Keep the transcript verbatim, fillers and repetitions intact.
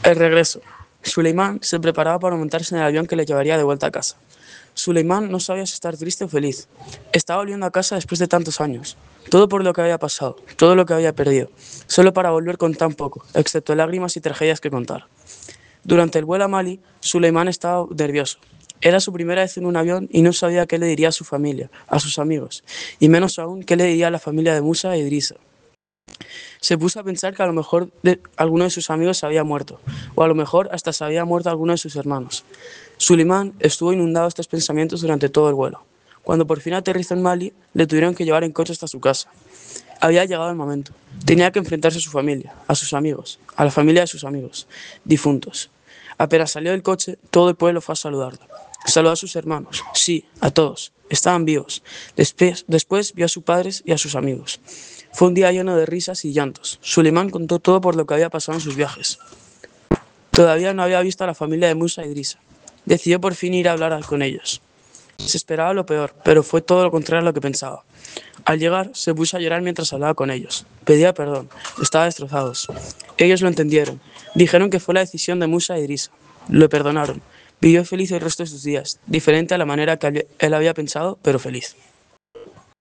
El regreso. Suleimán se preparaba para montarse en el avión que le llevaría de vuelta a casa. Suleimán no sabía si estar triste o feliz. Estaba volviendo a casa después de tantos años. Todo por lo que había pasado, todo lo que había perdido, solo para volver con tan poco, excepto lágrimas y tragedias que contar. Durante el vuelo a Mali, Suleimán estaba nervioso. Era su primera vez en un avión y no sabía qué le diría a su familia, a sus amigos, y menos aún qué le diría a la familia de Musa e Idrisa. Se puso a pensar que a lo mejor de, alguno de sus amigos se había muerto, o a lo mejor hasta se había muerto alguno de sus hermanos. Suleimán estuvo inundado de estos pensamientos durante todo el vuelo. Cuando por fin aterrizó en Mali, le tuvieron que llevar en coche hasta su casa. Había llegado el momento. Tenía que enfrentarse a su familia, a sus amigos, a la familia de sus amigos, difuntos. Apenas salió del coche, todo el pueblo fue a saludarlo. Saludó a sus hermanos, sí, a todos. Estaban vivos. Después, después vio a sus padres y a sus amigos. Fue un día lleno de risas y llantos. Suleimán contó todo por lo que había pasado en sus viajes. Todavía no había visto a la familia de Musa y Idrisa. Decidió por fin ir a hablar con ellos. Se esperaba lo peor, pero fue todo lo contrario a lo que pensaba. Al llegar, se puso a llorar mientras hablaba con ellos. Pedía perdón, estaba destrozados. Ellos lo entendieron. Dijeron que fue la decisión de Musa y Idrisa. Lo perdonaron. Vivió feliz el resto de sus días, diferente a la manera que él había pensado, pero feliz.